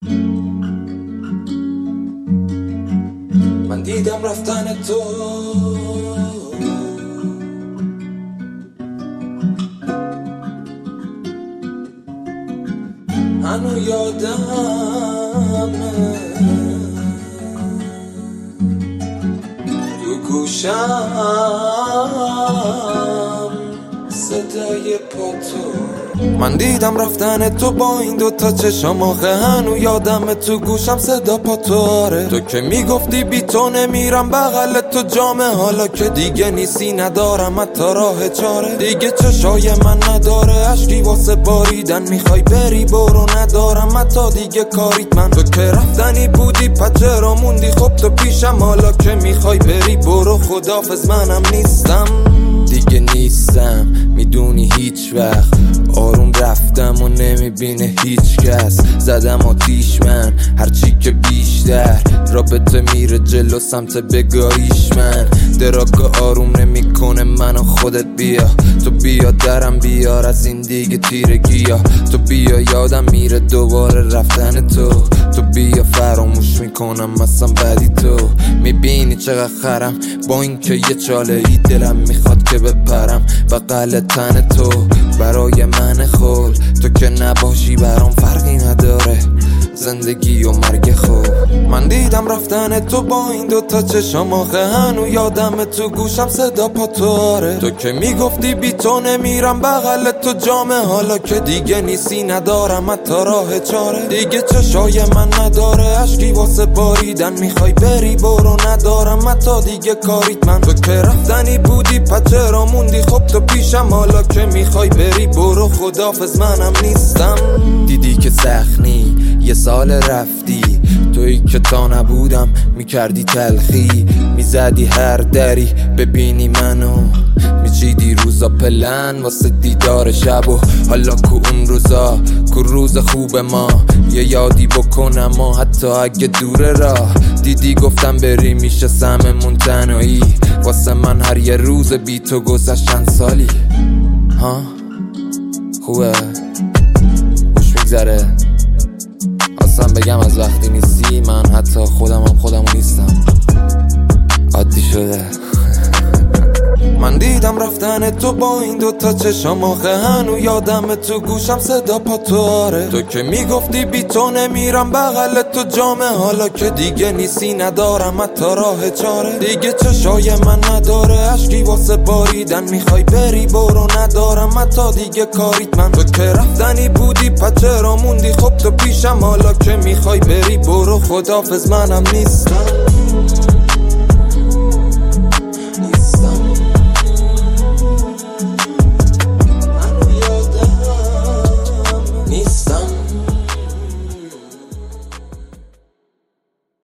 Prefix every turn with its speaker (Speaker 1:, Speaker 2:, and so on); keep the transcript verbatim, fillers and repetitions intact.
Speaker 1: من دیدم رفتن تو، هنو یادمه تو گوشم صدای پاتو. من دیدم رفتن تو با این دوتا چشم آخه هنو یادم تو گوشم صدا پاتو. آره تو که میگفتی بی تو نمیرم بغل تو جامه، حالا که دیگه نیستی ندارم حتی راه چاره. دیگه چشای من نداره عشقی واسه باریدن، میخوای بری برو ندارم حتی دیگه کاریت. من تو که رفتنی بودی پچرا موندی، خب تو پیشم حالا که میخوای بری برو خدافظ منم نیستم دیگه نیستم. میدونی هیچ وقت آروم رفتم و نمیبینه هیچ کس، زدم آتیش من هرچی که بیشتر رابطه میره جلو سمت بگاریش. من دراکا آروم نمیکنه منو خودت بیا، تو بیا درم بیار از این دیگه تیرگی ها، تو بیا یادم میره دوباره رفتن تو، تو بیا فراموش میکنم اصلا بدی تو. میبینی چقدر خرم با این که یه چاله ای دلم میخواد که بپرم بغل تن تو. برای من خول تو که نباشی برام فرقی نداره زندگی و مرگ خوب. من دیدم رفتن تو با این دوتا چشم آخه هنو یادم تو گوشم صدا پاتو. آره تو که میگفتی بی تو نمیرم بغل تو جامه، حالا که دیگه نیستی ندارم حتی راه چاره. دیگه چشای من نداره عشقی واسه باریدن، میخوای بری برو ندارم حتی دیگه کاریت. من تو که رفتنی بودی پچرا موندی، خب تو پیشم حالا که میخوای بری برو خدافظ منم نیستم. دیدی که سخنی یه سال رفتی، تویی که تا نبودم میکردی تلخی، میزدی هر دری ببینی منو، میچیدی روزا پلن واسه دیدار شب و حالا کو اون روزا کو روز خوب ما یه یادی بکنم و حتی اگه دوره راه. دیدی گفتم بری میشه سممون تنهایی، واسه من هر یه روز بی تو گذشت چند سالی. ها خوبه خوش میگذره اصلا بگم از وقتی نیستی من حتی خودم هم خودمو نیستم، عادی شده. من دیدم رفتن تو با این دوتا چشم آخه هنو یادم تو گوشم صدا پاتو. آره تو که میگفتی بی تو نمیرم بغل تو جامه، حالا که دیگه نیستی ندارم حتی راه چاره. دیگه چشای من نداره عشقی واسه باریدن، میخوای بری برو ندارم حتی دیگه کاریت. من تو که رفتنی بودی پچرا موندی، خب تو پیشم حالا که میخوای بری برو خدافظ منم نیستم.